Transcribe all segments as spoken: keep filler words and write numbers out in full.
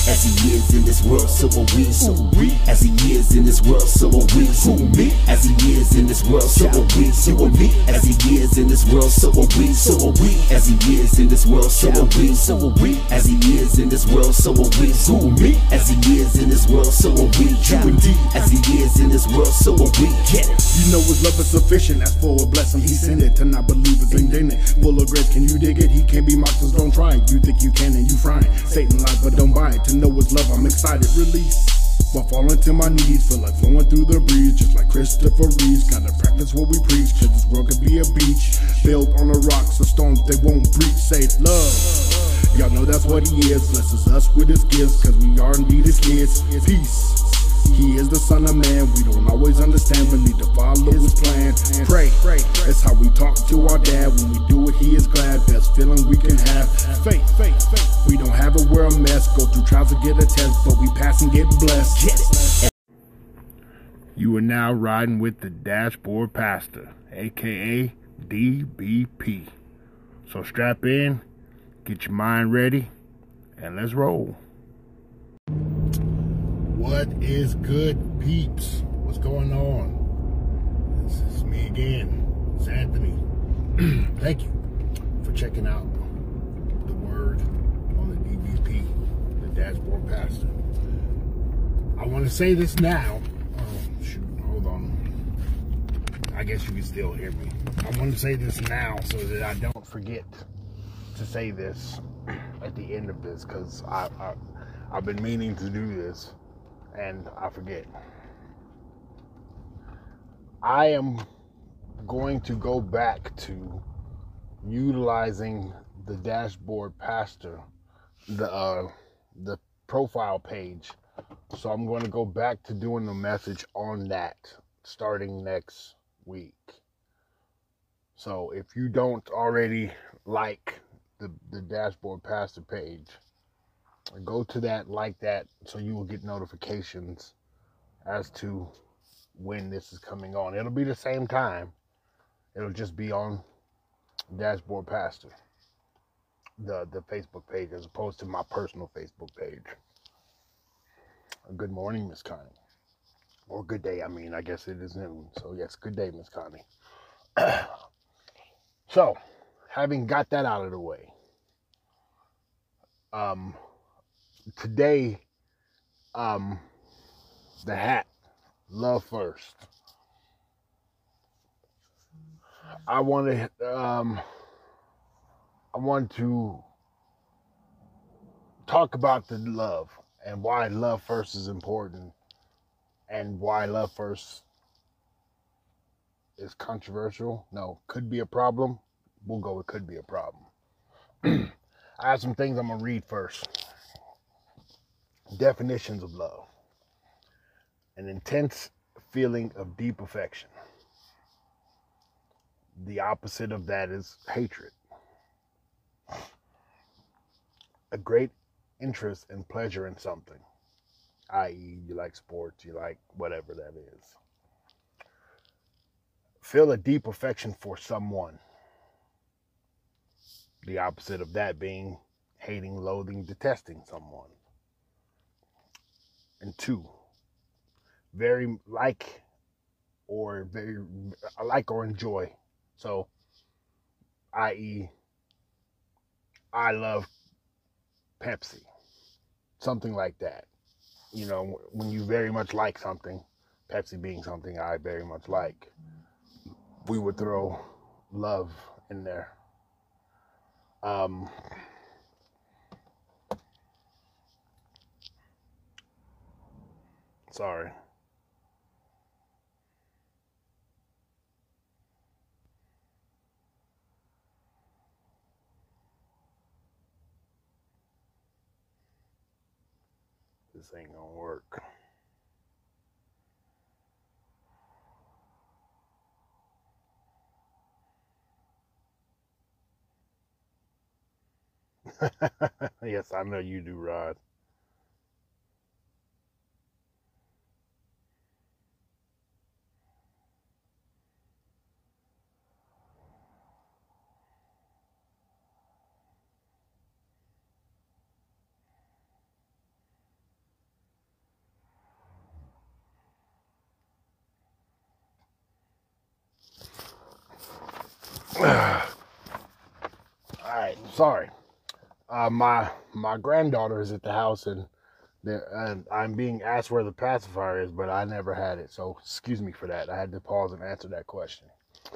As he is in this world, so are we. So are we. As he is in this world, so are we. So are me. As he is in this world, so are we. So are me. As he is in this world, so are we. So are we. As he is in this world, so are we. So are we. As he is in this world, so are we. So are me. As he is in this world, so are we. True indeed. As he is in this world, so are we. Get it. You know his love is sufficient. As for a blessing, he sent it. To not believe is indignant. Full of grace, can you dig it? He can't be mocked, so don't try it. You think you can and you frying. Satan lies, but don't buy it. To know his love, I'm excited. Release. While falling to my knees, feel like flowing through the breeze, just like Christopher Reeves. Gotta practice what we preach, cause this world could be a beach built on the rocks, so storms they won't breach. Say love. Y'all know that's what he is. Blesses us with his gifts, cause we are indeed his kids. Peace. He is the Son of Man. We don't always understand, but need to follow his plan. Pray. That's how we talk to our dad. When we do it, he is glad. Best feeling we can have. Faith. We don't have it, we're a mess. Go through trials to get a test, but we pass and get blessed. Get it. You are now riding with the Dashboard Pastor, aka D B P. So strap in, get your mind ready, and let's roll. What is good, peeps? What's going on? This is me again. It's Anthony. Thank you for checking out the word on the D B P, the Dashboard Pastor. I want to say this now. Oh, shoot, hold on. I guess you can still hear me. I want to say this now so that I don't forget to say this at the end of this, because I, I, I've been meaning to do this. And I forget. I am going to go back to utilizing the Dashboard Pastor, the uh, the profile page. So I'm going to go back to doing the message on that starting next week. So if you don't already like the, the Dashboard Pastor page, go to that, like that, so you will get notifications as to when this is coming on. It'll be the same time. It'll just be on Dashboard Pastor, the, the Facebook page, as opposed to my personal Facebook page. Good morning, Miss Connie. Or good day, I mean, I guess it is noon. So yes, good day, Miss Connie. So, having got that out of the way, um, today, um, the hat, love first. I want to, um, I want to talk about the love and why love first is important, and why love first is controversial. No, could be a problem. We'll go with could be a problem. I have some things I'm gonna read first. Definitions of love: an intense feeling of deep affection. The opposite of that is hatred. A great interest and pleasure in something, that is you like sports, you like whatever that is. Feel a deep affection for someone. The opposite of that being hating, loathing, detesting someone. And two, very like or very like or enjoy. So, that is, I love Pepsi. Something like that. You know, when you very much like something, Pepsi being something I very much like, we would throw love in there. Um, sorry. This ain't gonna work. Yes, I know you do, Rod. All right, sorry. Uh, my my granddaughter is at the house, and, and I'm being asked where the pacifier is, but I never had it. So excuse me for that. I had to pause and answer that question.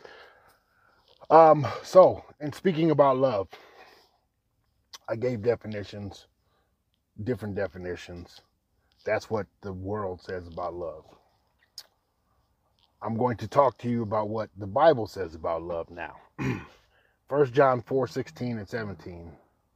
Um, so, in speaking about love, I gave definitions, different definitions. That's what the world says about love. I'm going to talk to you about what the Bible says about love now. First John four, sixteen and seventeen.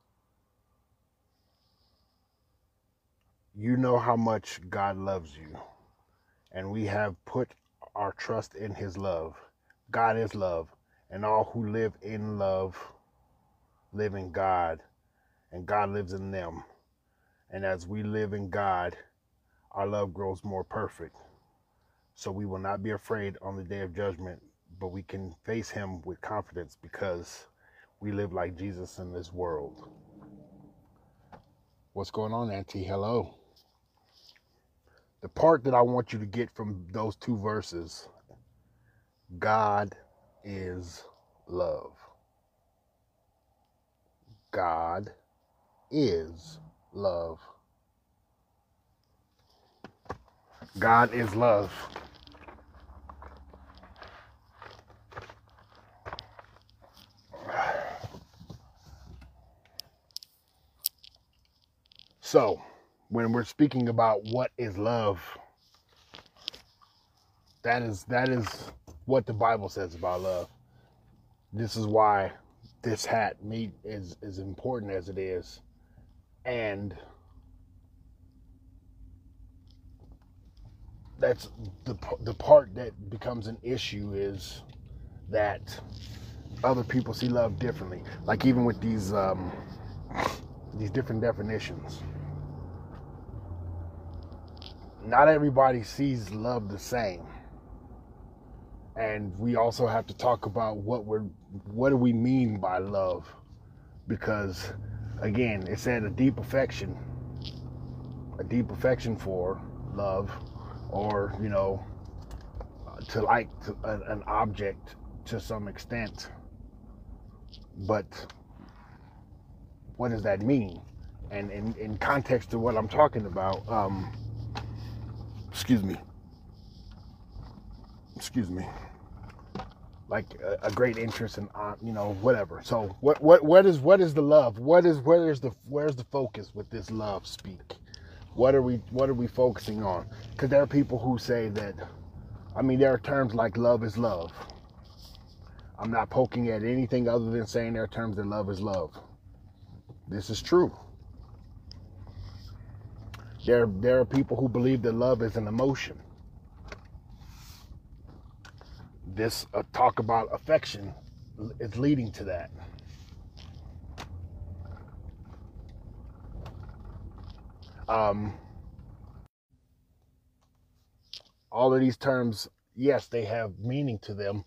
You know how much God loves you, and we have put our trust in his love. God is love, and all who live in love live in God, and God lives in them. And as we live in God, our love grows more perfect. So we will not be afraid on the day of judgment, but we can face him with confidence because we live like Jesus in this world. What's going on, Auntie? Hello. The part that I want you to get from those two verses, God is love. God is love. God is love. So, when we're speaking about what is love, that is that is what the Bible says about love. This is why this hat meat is as important as it is. And that's the the part that becomes an issue, is that other people see love differently. Like even with these um, these different definitions, not everybody sees love the same. And we also have to talk about what we're what do we mean by love, because again, it said a deep affection, a deep affection for love, or you know, to like to, an, an object to some extent. But what does that mean? And in, in context to what I'm talking about, um, excuse me, excuse me, like a, a great interest in, uh, you know, whatever. So what, what, what is, what is the love? What is, where is the, where's the focus with this love speak? What are we, what are we focusing on? Because there are people who say that, I mean, there are terms like love is love. I'm not poking at anything other than saying there are terms that love is love. This is true. There, there are people who believe that love is an emotion. This uh, talk about affection is leading to that. Um, all of these terms, yes, they have meaning to them.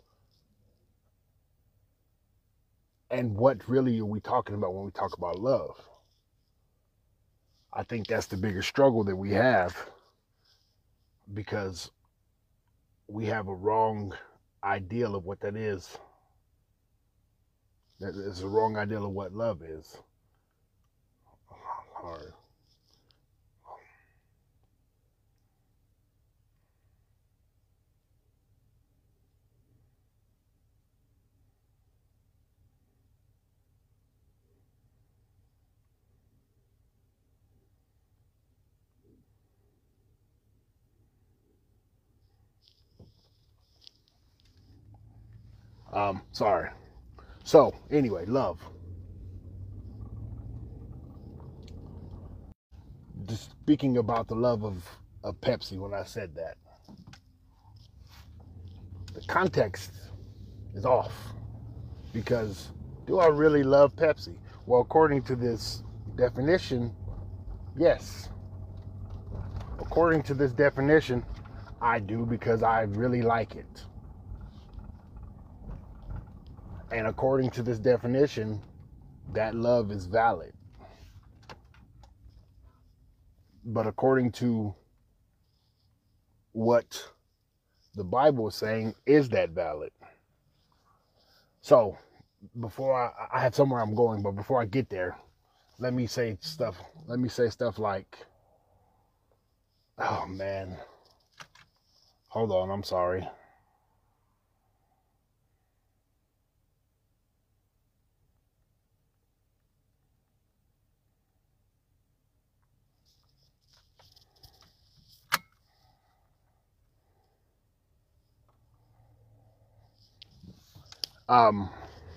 And what really are we talking about when we talk about love? I think that's the bigger struggle that we have, because we have a wrong ideal of what that is. That is a wrong ideal of what love is. Hard. Um, sorry. So, anyway, love. Just speaking about the love of, of Pepsi when I said that. The context is off. Because, do I really love Pepsi? Well, according to this definition, yes. According to this definition, I do, because I really like it. And according to this definition, that love is valid. But according to what the Bible is saying, is that valid? So before I, I have somewhere I'm going, but before I get there, let me say stuff. Let me say stuff like, oh man, hold on, I'm sorry. Um,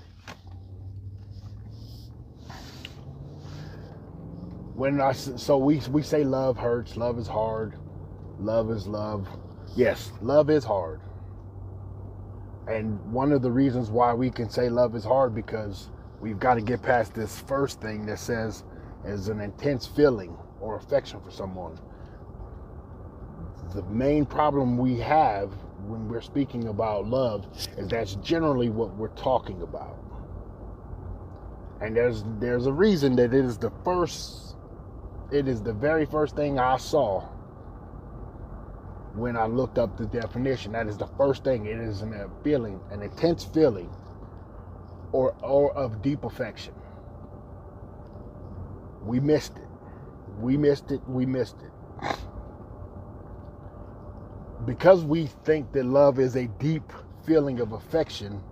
when I so we we say love hurts, love is hard, love is love. Yes, love is hard. And one of the reasons why we can say love is hard because we've got to get past this first thing that says is an intense feeling or affection for someone. The main problem we have when we're speaking about love is that's generally what we're talking about. And there's there's a reason that it is the first, it is the very first thing I saw when I looked up the definition. That is the first thing. It is a feeling, an intense feeling or, or of deep affection. We missed it. We missed it. We missed it. Because we think that love is a deep feeling of affection,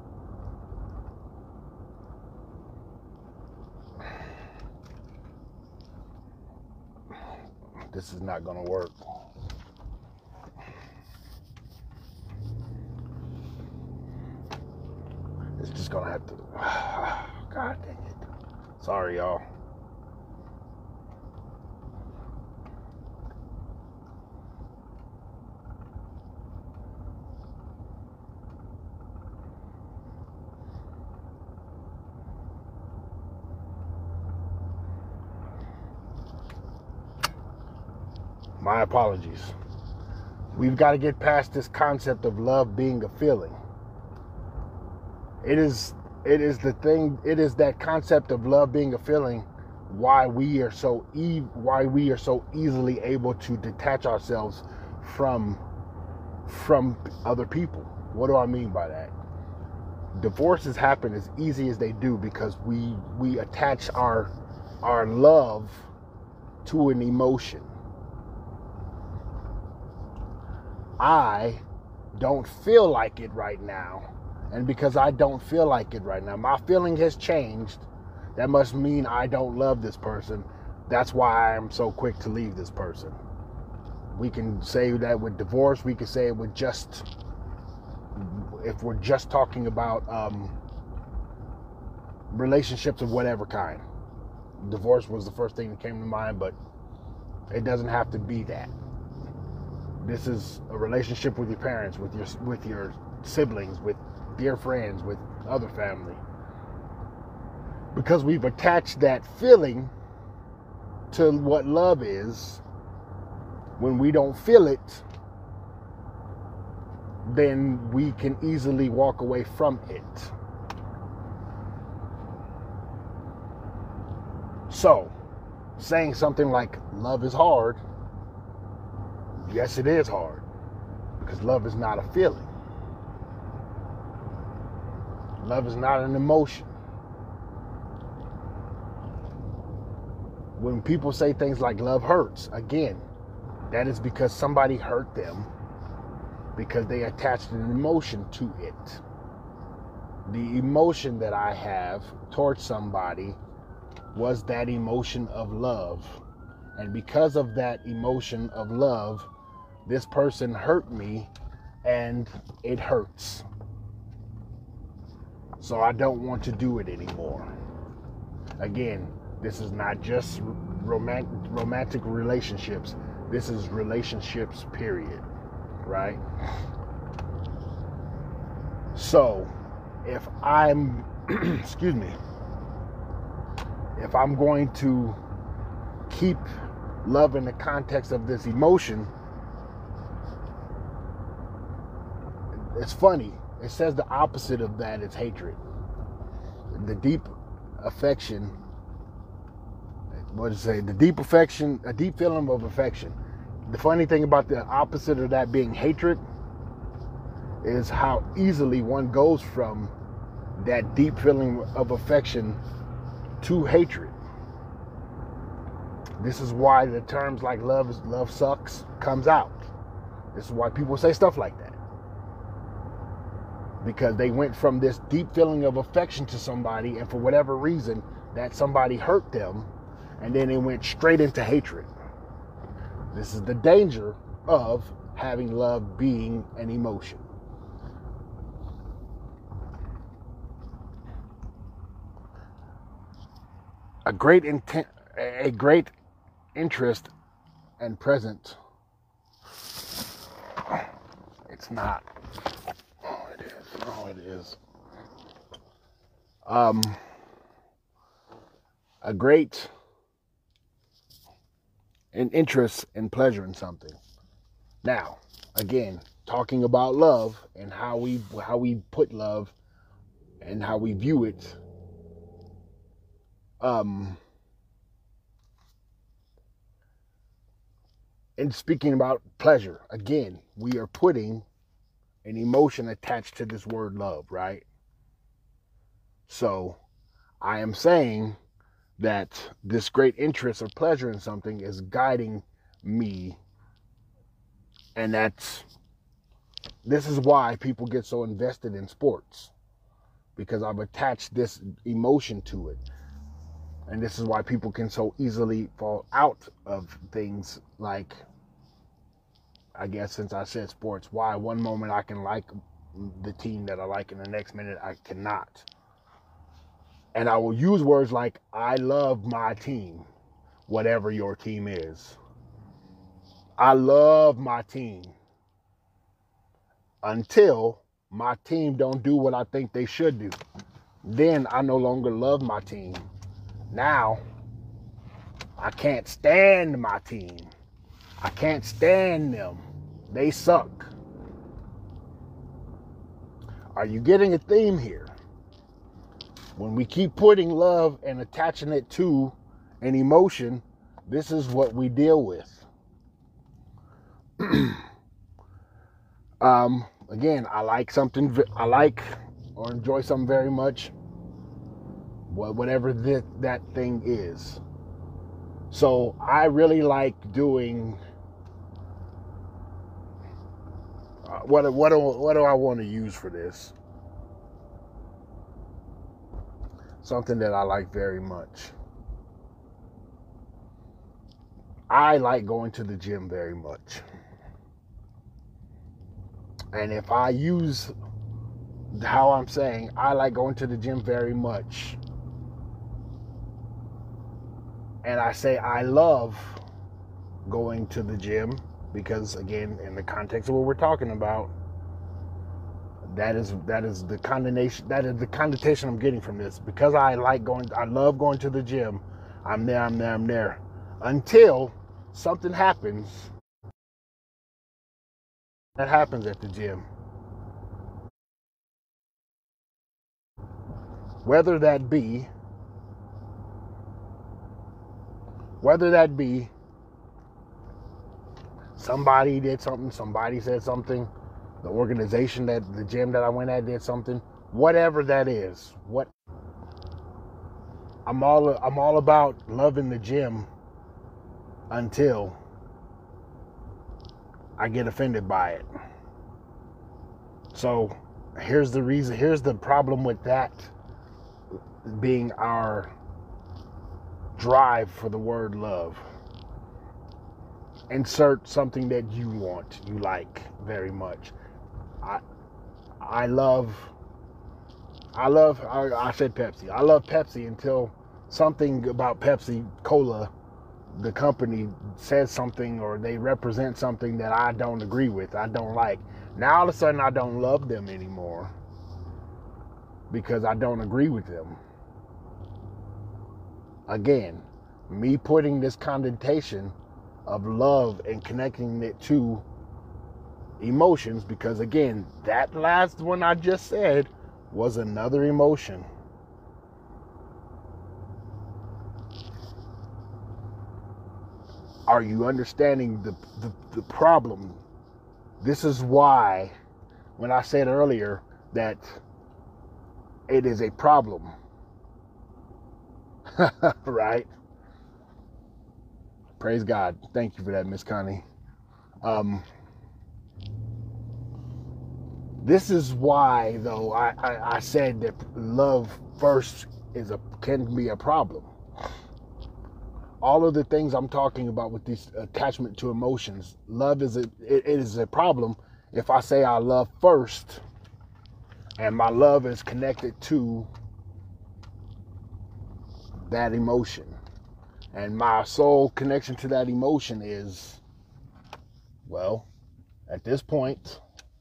this is not going to work. It's just going to have to... God dang it. Sorry, y'all. My apologies. We've got to get past this concept of love being a feeling. It is it is the thing, it is that concept of love being a feeling why we are so e- why we are so easily able to detach ourselves from from other people. What do I mean by that? Divorces happen as easy as they do because we we attach our our love to an emotion. I don't feel like it right now. And because I don't feel like it right now, my feeling has changed. That must mean I don't love this person. That's why I'm so quick to leave this person. We can say that with divorce. We can say it with just, if we're just talking about um, relationships of whatever kind. Divorce was the first thing that came to mind, but it doesn't have to be that. This is a relationship with your parents, with your with your siblings, with dear friends, with other family. Because we've attached that feeling to what love is, when we don't feel it, then we can easily walk away from it. So, saying something like love is hard, yes, it is hard, because love is not a feeling. Love is not an emotion. When people say things like love hurts, again, that is because somebody hurt them because they attached an emotion to it. The emotion that I have towards somebody was that emotion of love. And because of that emotion of love, this person hurt me and it hurts. So I don't want to do it anymore. Again, this is not just romantic romantic relationships. This is relationships, period. Right? So, if I'm, excuse me, if I'm going to keep love in the context of this emotion, it's funny. It says the opposite of that is hatred. The deep affection, what does it say? The deep affection, a deep feeling of affection. The funny thing about the opposite of that being hatred is how easily one goes from that deep feeling of affection to hatred. This is why the terms like love is, love sucks comes out. This is why people say stuff like that. Because they went from this deep feeling of affection to somebody, and for whatever reason, that somebody hurt them, and then they went straight into hatred. This is the danger of having love being an emotion. A great intent, a great interest and present. It's not. Oh, it is. Oh, it is. Um, a great an interest and pleasure in something. Now, again, talking about love and how we how we put love and how we view it. Um, and speaking about pleasure, again, we are putting an emotion attached to this word love, right? So, I am saying that this great interest or pleasure in something is guiding me. And that's, this is why people get so invested in sports, because I've attached this emotion to it. And this is why people can so easily fall out of things like, I guess since I said sports, why one moment I can like the team that I like and the next minute I cannot. And I will use words like, I love my team, whatever your team is. I love my team. Until my team don't do what I think they should do. Then I no longer love my team. Now, I can't stand my team. I can't stand them. They suck. Are you getting a theme here? When we keep putting love and attaching it to an emotion, this is what we deal with. um, again, I like something, I like or enjoy something very much, whatever that, that thing is. So I really like doing, uh, what, what, do, what do I want to use for this? Something that I like very much. I like going to the gym very much. And if I use how I'm saying, I like going to the gym very much, and I say I love going to the gym, because again, in the context of what we're talking about, that is that is the condemnation, that is the connotation I'm getting from this. Because I like going, I love going to the gym, I'm there, I'm there, I'm there. Until something happens that happens at the gym. Whether that be, whether that be somebody did something, somebody said something, the organization that the gym that I went at did something, whatever that is, what I'm all I'm all about loving the gym until I get offended by it. So here's the reason, here's the problem with that being our drive for the word love. Insert something that you want, you like very much. I I love I love I, I said Pepsi. I love Pepsi until something about Pepsi Cola, the company, says something or they represent something that I don't agree with, I don't like. Now all of a sudden I don't love them anymore because I don't agree with them. Again, me putting this connotation of love and connecting it to emotions, because again, that last one I just said was another emotion. Are you understanding the, the, the problem? This is why, when I said earlier that it is a problem. Right? Praise God. Thank you for that, Miss Connie. Um, this is why, though, I, I, I said that love first is a can be a problem. All of the things I'm talking about with this attachment to emotions, love is a it, it is a problem if I say I love first and my love is connected to that emotion. And my soul connection to that emotion is, well, at this point,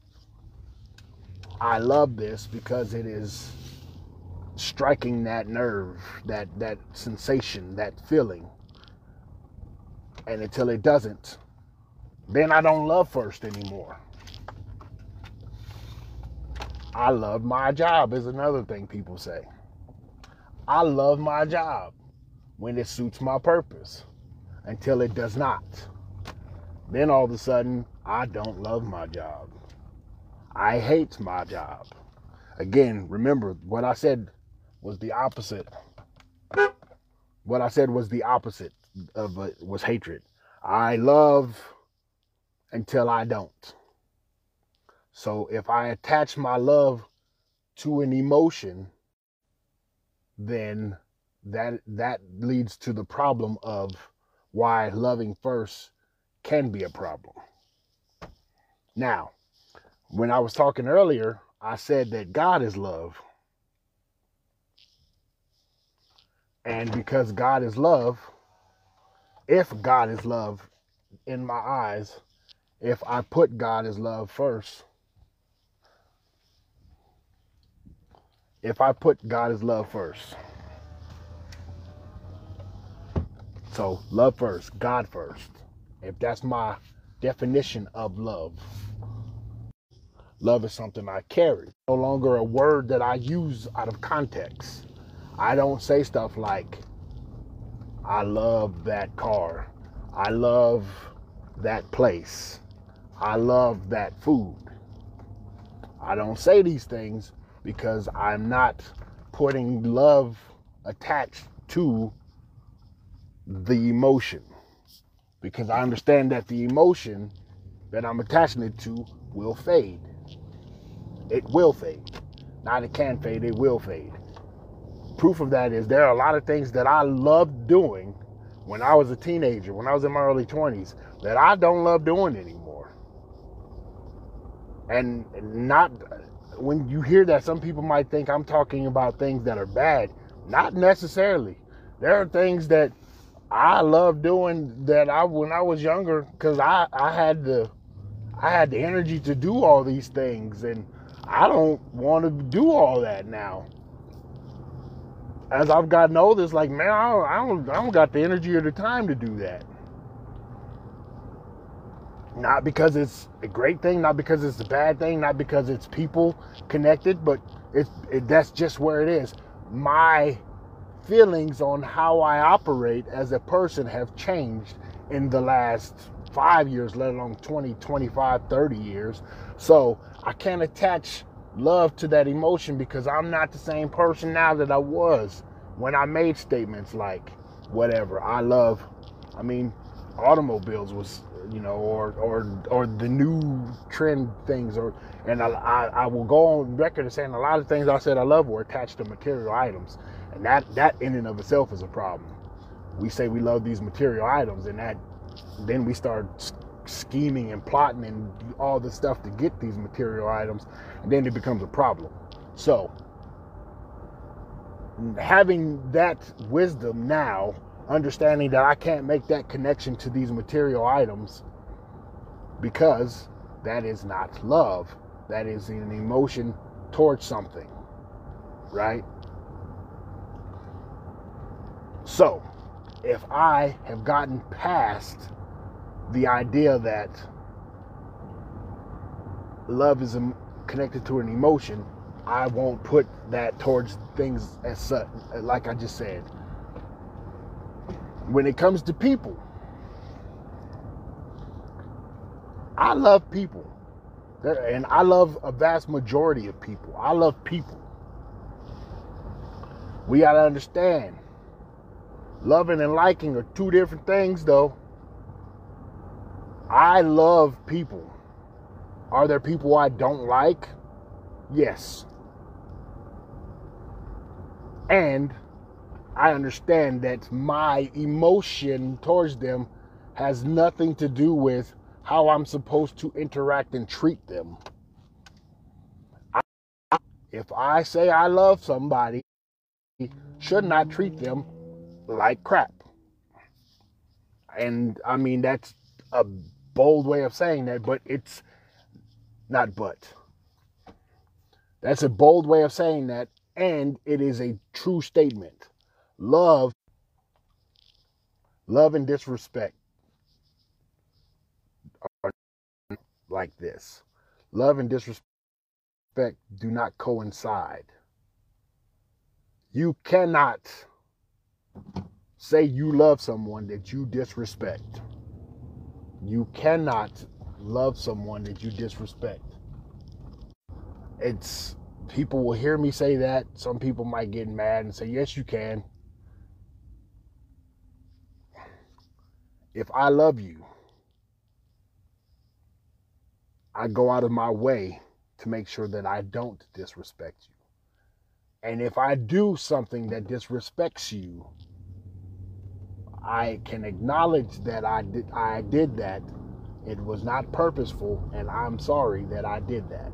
I love this because it is striking that nerve, that, that sensation, that feeling. And until it doesn't, then I don't love first anymore. I love my job is another thing people say. I love my job when it suits my purpose until it does not. Then all of a sudden, I don't love my job. I hate my job. Again, remember what I said was the opposite. What I said was the opposite of it was hatred. I love until I don't. So if I attach my love to an emotion, then that that leads to the problem of why loving first can be a problem. Now, when I was talking earlier, I said that God is love. And because God is love, if God is love in my eyes, if I put God as love first, if I put God as love first, so love first, God first, if that's my definition of love, love is something I carry, no longer a word that I use out of context. I don't say stuff like, I love that car, I love that place, I love that food. I don't say these things because I'm not putting love attached to the emotion. Because I understand that the emotion that I'm attaching it to will fade. It will fade. Not it can fade, it will fade. Proof of that is there are a lot of things that I loved doing when I was a teenager, when I was in my early twenties, that I don't love doing anymore. And not, when you hear that, some people might think I'm talking about things that are bad. Not necessarily. There are things that I love doing that I, when I was younger, because I, I had the, I had the energy to do all these things, and I don't want to do all that now. As I've gotten older, it's like, man, I don't, I don't, I don't got the energy or the time to do that. Not because it's a great thing, not because it's a bad thing, not because it's people connected, but it's, it, that's just where it is. My feelings on how I operate as a person have changed in the last five years, let alone twenty, twenty-five, thirty years. So I can't attach love to that emotion because I'm not the same person now that I was when I made statements like, whatever, I love, I mean, automobiles was, you know, or or or the new trend things, or and I, I, I will go on record as saying a lot of things I said I love were attached to material items, and that that in and of itself is a problem. We say we love these material items, and that then we start scheming and plotting and all this stuff to get these material items, and then it becomes a problem. So having that wisdom now, understanding that I can't make that connection to these material items because that is not love, that is an emotion towards something, right? So if I have gotten past the idea that love is connected to an emotion, I won't put that towards things as such, like I just said. When it comes to people, I love people. And I love a vast majority of people. I love people. We got to understand, loving and liking are two different things, though. I love people. Are there people I don't like? Yes. And I understand that my emotion towards them has nothing to do with how I'm supposed to interact and treat them. I, if I say I love somebody, should not treat them like crap. And I mean, that's a bold way of saying that, but it's not but. That's a bold way of saying that, and it is a true statement. Love, love and disrespect are like this. Love and disrespect do not coincide. You cannot say you love someone that you disrespect. You cannot love someone that you disrespect. It's, people will hear me say that. Some people might get mad and say, yes, you can. If I love you, I go out of my way to make sure that I don't disrespect you. And if I do something that disrespects you, I can acknowledge that I did I did that. It was not purposeful, and I'm sorry that I did that.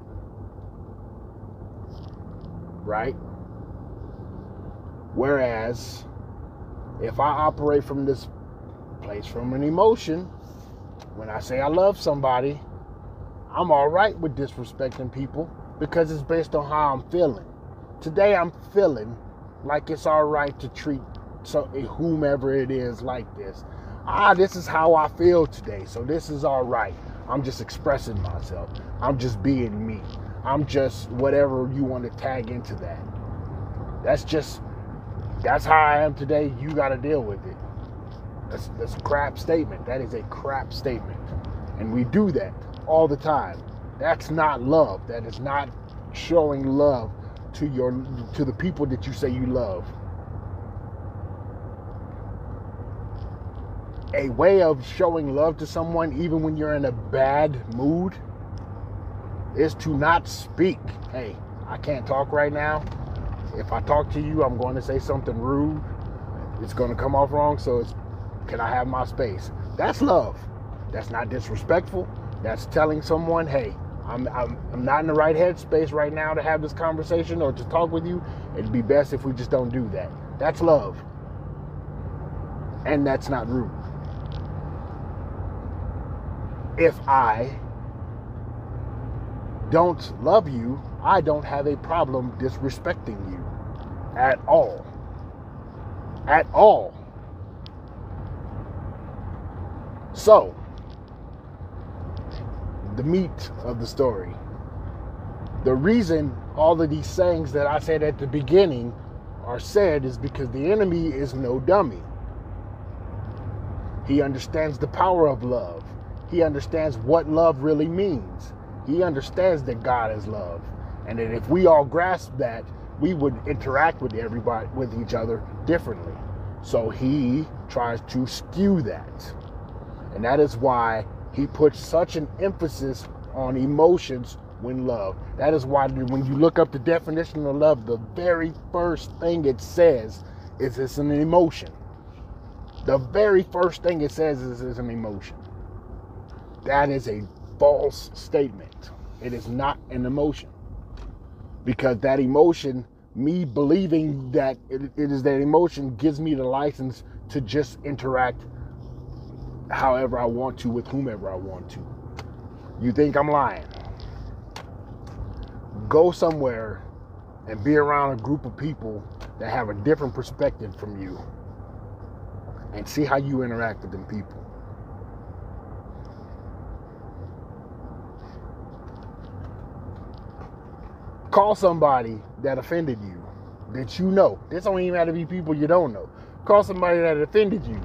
Right? Whereas, if I operate from this place, from an emotion, when I say I love somebody, I'm all right with disrespecting people because it's based on how I'm feeling. Today I'm feeling like it's all right to treat so whomever it is like this. Ah, this is how I feel today, so this is all right. I'm just expressing myself. I'm just being me. I'm just whatever you want to tag into that. That's just, that's how I am today. You got to deal with it. That's, that's a crap statement. That is a crap statement. And we do that all the time. That's not love. That is not showing love to your to the people that you say you love. A way of showing love to someone, even when you're in a bad mood, is to not speak. Hey, I can't talk right now. If I talk to you, I'm going to say something rude. It's going to come off wrong, so it's, can I have my space? That's love. That's not disrespectful. That's telling someone, hey, I'm, I'm I'm not in the right headspace right now to have this conversation or to talk with you. It'd be best if we just don't do that. That's love. And that's not rude. If I don't love you, I don't have a problem disrespecting you at all. At all. So, the meat of the story. The reason all of these sayings that I said at the beginning are said is because the enemy is no dummy. He understands the power of love. He understands what love really means. He understands that God is love. And that if we all grasp that, we would interact with everybody, with each other differently. So he tries to skew that. And that is why he puts such an emphasis on emotions when love. That is why when you look up the definition of love, the very first thing it says is it's an emotion. The very first thing it says is it's an emotion. That is a false statement. It is not an emotion. Because that emotion, me believing that it, it is that emotion, gives me the license to just interact however I want to with whomever I want to. You think I'm lying? Go somewhere and be around a group of people that have a different perspective from you and see how you interact with them people. Call somebody that offended you, that you know. This don't even have to be people you don't know. Call somebody that offended you,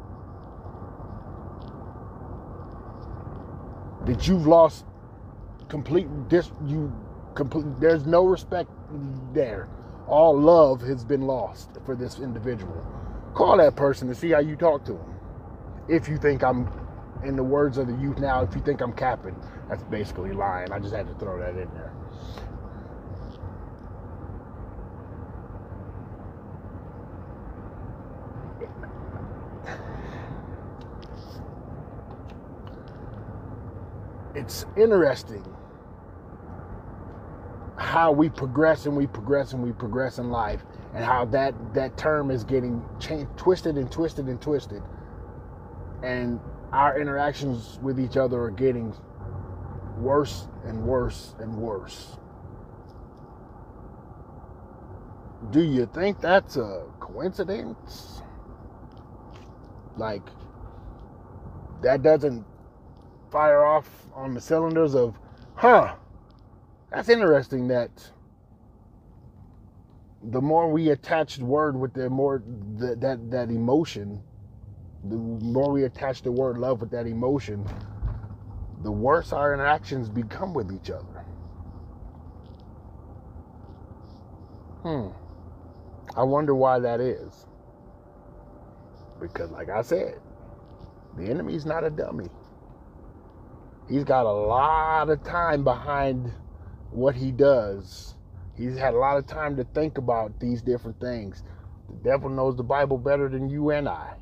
that you've lost complete, dis, you complete, there's no respect there. all love has been lost for this individual. Call that person and see how you talk to them. If you think I'm, in the words of the youth now, if you think I'm capping, that's basically lying. I just had to throw that in there. It's interesting how we progress and we progress and we progress in life, and how that, that term is getting changed, twisted and twisted and twisted. And our interactions with each other are getting worse and worse and worse. Do you think that's a coincidence? Like, that doesn't fire off on the cylinders of, huh, that's interesting that the more we attach the word with the more the, that that emotion, the more we attach the word love with that emotion, the worse our interactions become with each other. Hmm. I wonder why that is. Because like I said, the enemy's not a dummy. He's got a lot of time behind what he does. He's had a lot of time to think about these different things. The devil knows the Bible better than you and I.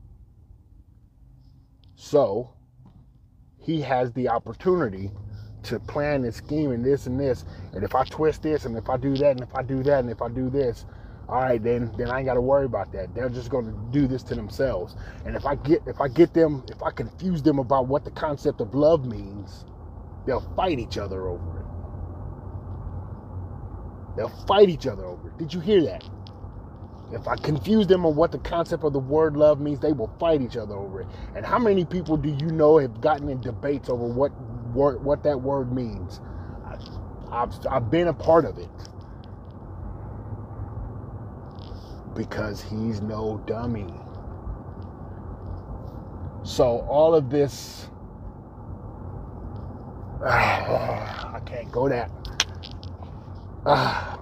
So, he has the opportunity to plan and scheme and this and this. And if I twist this, and if I do that, and if I do that, and if I do this, all right, then then I ain't got to worry about that. They're just going to do this to themselves. And if I get if I get them, if I confuse them about what the concept of love means, they'll fight each other over it. They'll fight each other over it. Did you hear that? If I confuse them on what the concept of the word love means, they will fight each other over it. And how many people do you know have gotten in debates over what word, what that word means? I, I've I've been a part of it. Because he's no dummy. So all of this, uh, I can't go that. Uh,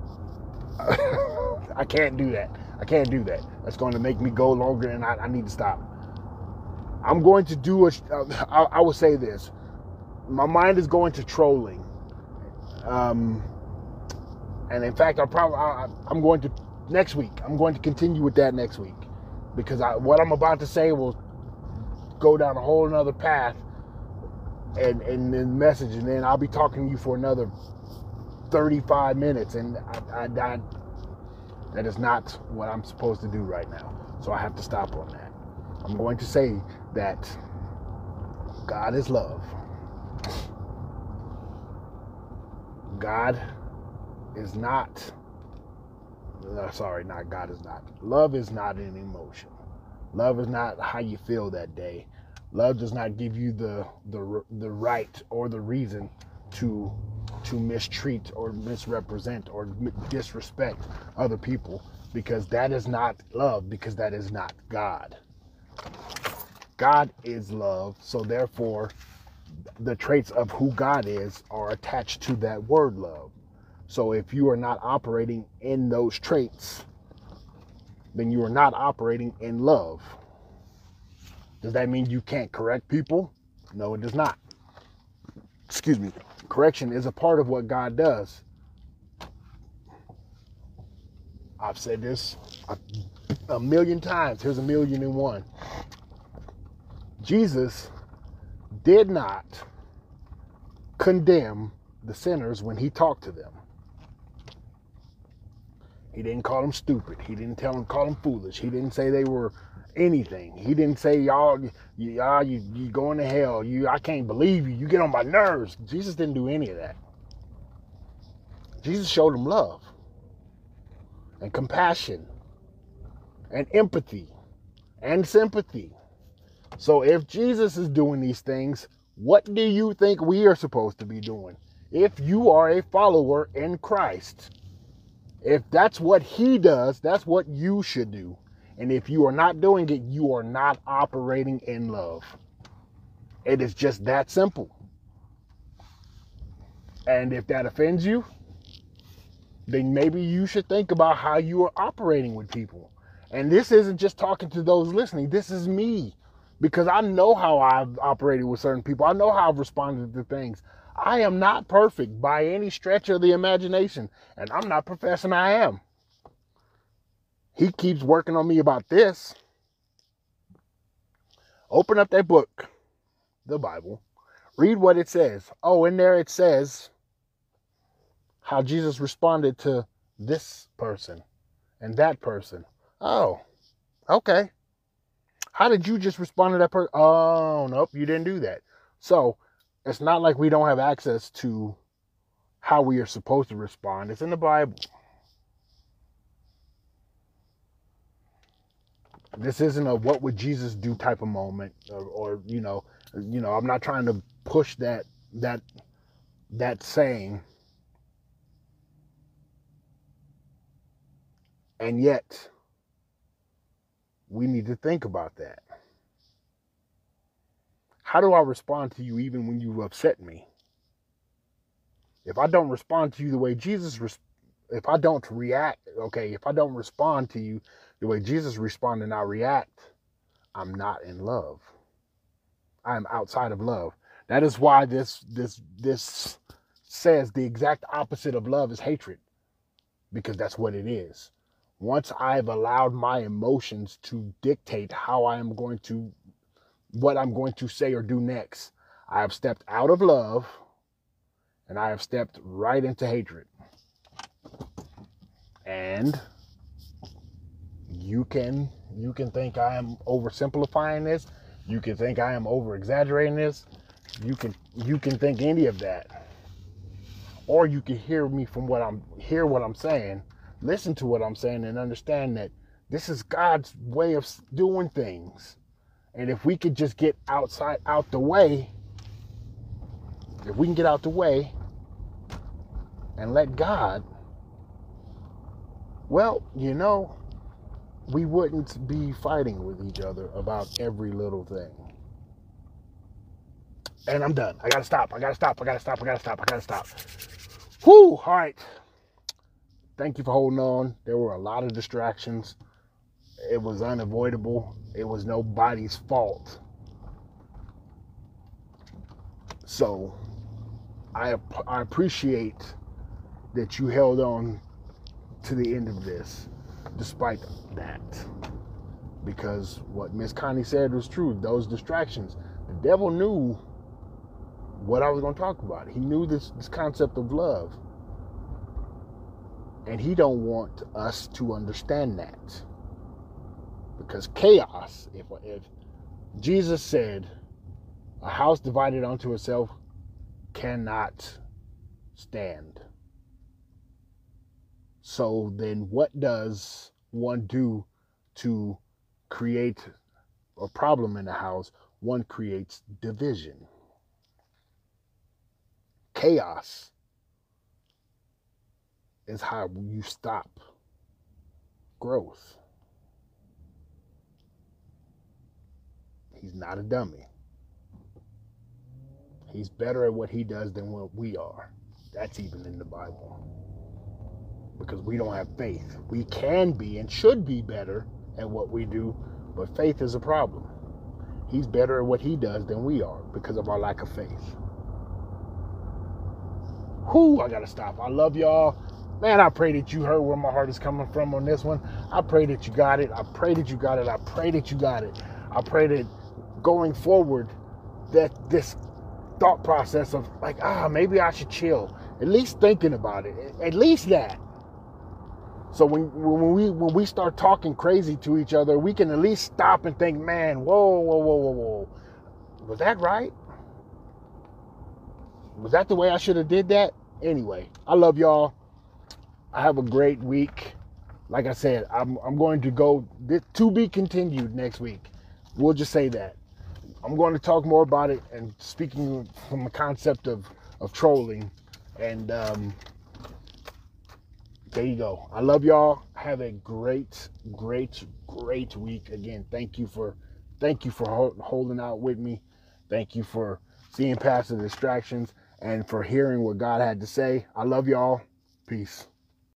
I can't do that. I can't do that. That's going to make me go longer, and I, I need to stop. I'm going to do a. Uh, I, I will say this. My mind is going to trolling. Um, and in fact, I probably I, I'm going to. Next week, I'm going to continue with that next week, because I, what I'm about to say will go down a whole another path and and then message, and then I'll be talking to you for another thirty-five minutes, and I, I, I, that is not what I'm supposed to do right now. So I have to stop on that. I'm going to say that God is love. God is not. Uh, sorry, not God is not. Love is not an emotion. Love is not how you feel that day. Love does not give you the the the right or the reason to to mistreat or misrepresent or disrespect other people, because that is not love, because that is not God. God is love, so therefore the traits of who God is are attached to that word love. So if you are not operating in those traits, then you are not operating in love. Does that mean you can't correct people? No, it does not. Excuse me. Correction is a part of what God does. I've said this a, a million times. Here's a million and one. Jesus did not condemn the sinners when he talked to them. He didn't call them stupid. He didn't tell them, call them foolish. He didn't say they were anything. He didn't say, y'all, y'all, you, you going to hell. You, I can't believe you. You get on my nerves. Jesus didn't do any of that. Jesus showed them love and compassion and empathy and sympathy. So if Jesus is doing these things, what do you think we are supposed to be doing? If you are a follower in Christ, if that's what he does, that's what you should do. And if you are not doing it, you are not operating in love. It is just that simple. And if that offends you, then maybe you should think about how you are operating with people. And this isn't just talking to those listening. This is me, because I know how I've operated with certain people. I know how I've responded to things. I am not perfect by any stretch of the imagination, and I'm not professing I am. He keeps working on me about this. Open up that book, the Bible. Read what it says. Oh, in there it says how Jesus responded to this person and that person. Oh, okay. How did you just respond to that person? Oh, nope, you didn't do that. So it's not like we don't have access to how we are supposed to respond. It's in the Bible. This isn't a what would Jesus do type of moment, or, or you know, you know, I'm not trying to push that that that saying. And yet, we need to think about that. How do I respond to you even when you upset me? If I don't respond to you the way Jesus, res- if I don't react, okay, if I don't respond to you the way Jesus responded and I react, I'm not in love. I'm outside of love. That is why this this this says the exact opposite of love is hatred, because that's what it is. Once I've allowed my emotions to dictate how I am going to, what I'm going to say or do next, I have stepped out of love and I have stepped right into hatred. And you can, you can think I am oversimplifying this. You can think I am over exaggerating this. You can, you can think any of that. Or you can hear me from what I'm, hear what I'm saying. Listen to what I'm saying and understand that this is God's way of doing things. And if we could just get outside, out the way, if we can get out the way and let God, well, you know, we wouldn't be fighting with each other about every little thing. And I'm done. I gotta stop. I gotta stop. I gotta stop. I gotta stop. I gotta stop. Whew. All right. Thank you for holding on. There were a lot of distractions. It was unavoidable. It was nobody's fault. So I, I appreciate that you held on to the end of this, despite that. Because what Miss Connie said was true. Those distractions, the devil knew what I was going to talk about. He knew this, this concept of love. And he don't want us to understand that. Because chaos, if, if Jesus said, a house divided unto itself cannot stand. So then what does one do to create a problem in the house? One creates division. Chaos is how you stop growth. He's not a dummy. He's better at what he does than what we are. That's even in the Bible. Because we don't have faith. We can be and should be better at what we do, but faith is a problem. He's better at what he does than we are because of our lack of faith. Whew, I gotta stop. I love y'all. Man, I pray that you heard where my heart is coming from on this one. I pray that you got it. I pray that you got it. I pray that you got it. I pray that going forward, that this thought process of like, ah, maybe I should chill. At least thinking about it. At least that. So when when we when we start talking crazy to each other, we can at least stop and think, man, whoa, whoa, whoa, whoa, whoa. Was that right? Was that the way I should have did that? Anyway, I love y'all. I have a great week. Like I said, I'm I'm going to go to be continued next week. We'll just say that. I'm going to talk more about it and speaking from the concept of, of trolling. And um, there you go. I love y'all. Have a great, great, great week. Again, thank you for thank you for ho- holding out with me. Thank you for seeing past the distractions and for hearing what God had to say. I love y'all. Peace.